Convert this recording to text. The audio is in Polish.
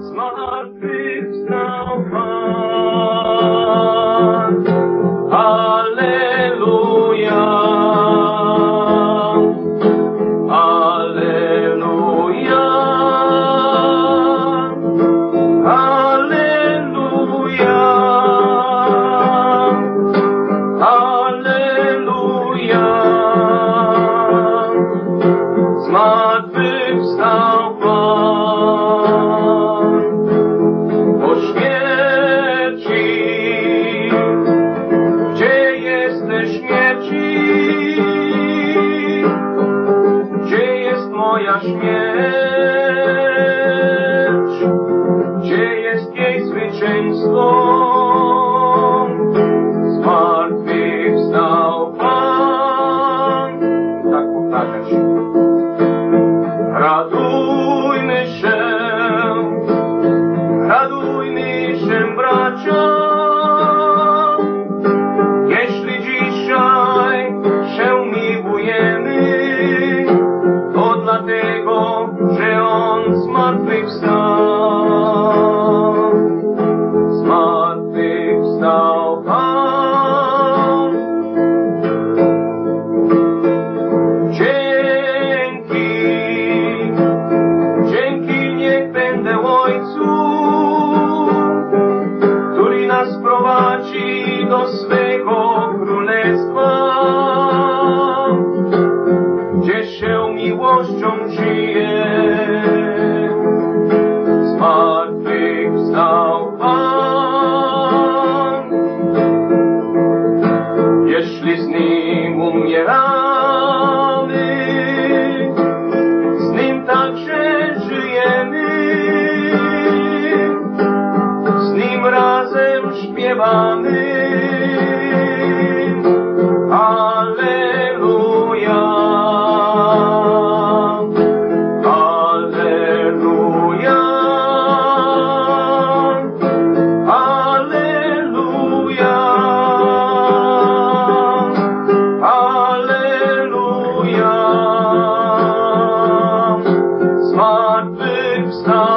zmartwychwstał Pan. Alleluja, alleluja, alleluja, alleluja. Zmartwychwstał Pan. Po śmierci, gdzie jesteś śmierci? Gdzie jest moja śmierć? Gdzie jest jej zwycięstwo? Zmartwychwstał Pan. Tak powtarzać. Radujmy się, bracia, jeśli dzisiaj się miłujemy, to dlatego, że On zmartwychwstał. Zmartwychwstał Pan. Dzięki niech będę Ojcu, który nas prowadzi do swego królestwa, gdzie się miłością żyje. Zmartwychwstał Pan. Jeśli z Nim umieramy, z Nim także żyjemy. Z Nim razem śpiewamy. Alleluja, alleluja, alleluja, alleluja. Zmartwychwstał